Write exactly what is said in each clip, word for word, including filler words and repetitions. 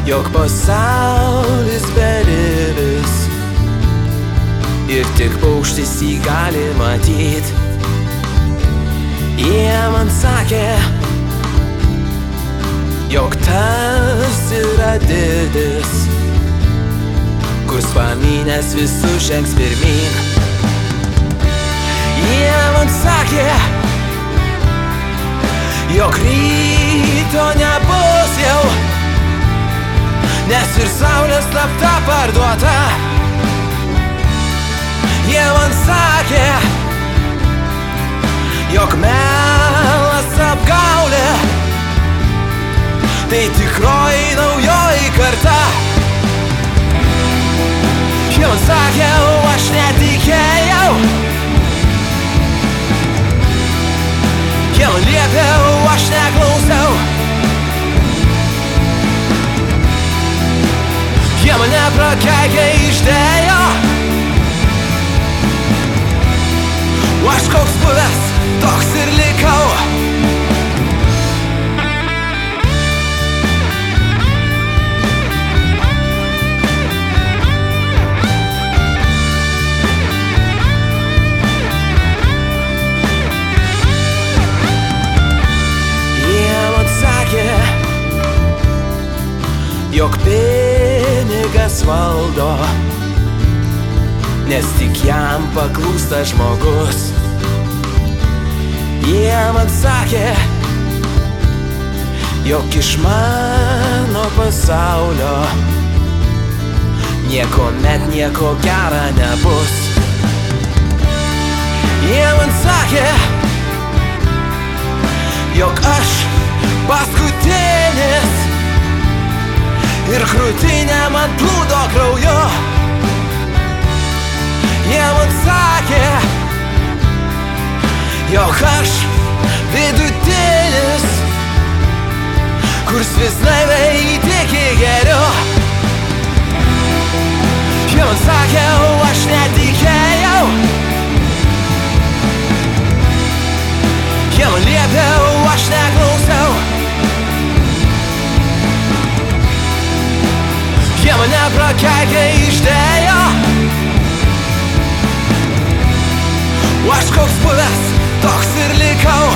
jog pasaulis beribis ir tik paukštis jį gali matyt. Jie man sakė, jog tas yra didis, kurs pamynęs visus žengs pirmyn. Jie man sakė, jog ryto nebus jau, nes ir saulė slapta parduota. Jie man sakė, jog melas apgaulė, tai tikroji naujoji karta. Jie man sakė, o aš netikėjau. Jie man liepė, o aš neklausiau. Jie mane prakeikė, išdėjo. O aš koks buvęs, toks ir likau. Jog pinigas valdo, nes tik jam paklūsta žmogus. Jie man sakė, jog iš mano pasaulio niekuomet nieko gera nebus. Jie man sakė, jog aš paskutinis ir krūtinė man plūdo krauju. Jie man sakė, jog aš vidutinis, kurs vis naiviai tiki geriu. Jie man sakė, o aš netikėjau. Jie man liepė, o aš neklausiau. Jie mane prakeikė, išdėjo. O aš koks buvęs, toks ir likau.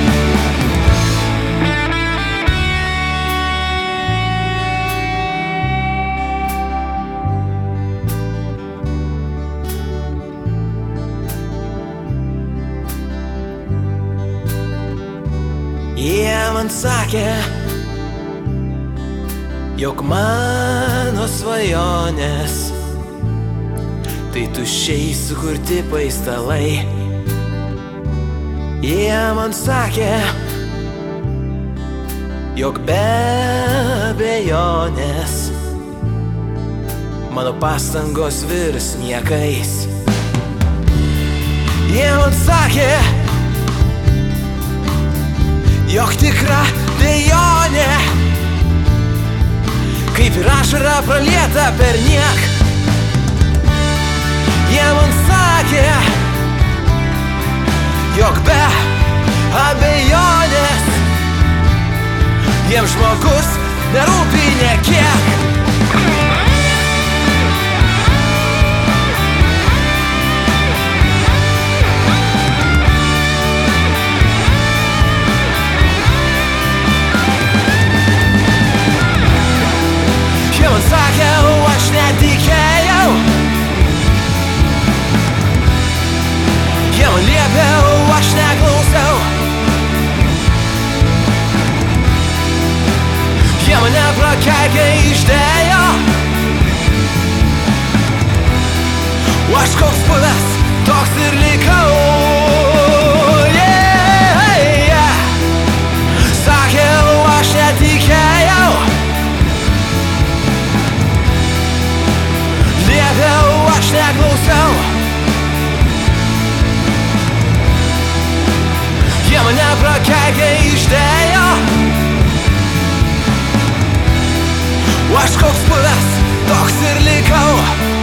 Jie man sakė, jog mano svajonės tai tuščiai sukurti paistalai. Jie man sakė, jog be abejonės mano pastangos virs niekais. Jie man sakė, jog tikra dejonė kaip ir ašara pralieta per niek. Jie man sakė, jog be abejonės jiems žmogus nerūpi nekiek. Jie man sakė, o aš netikėjau. Jie man liepė, o aš neklausiau. Jie mane prakeikė, išdėjo. O aš koks buvęs, toks ir likau. Yeah, yeah. Sakė, o aš netikėjau. Liepė, o aš neklausiau. Jie mane prakeikė, išdėjo. O aš koks buvęs, toks ir likau.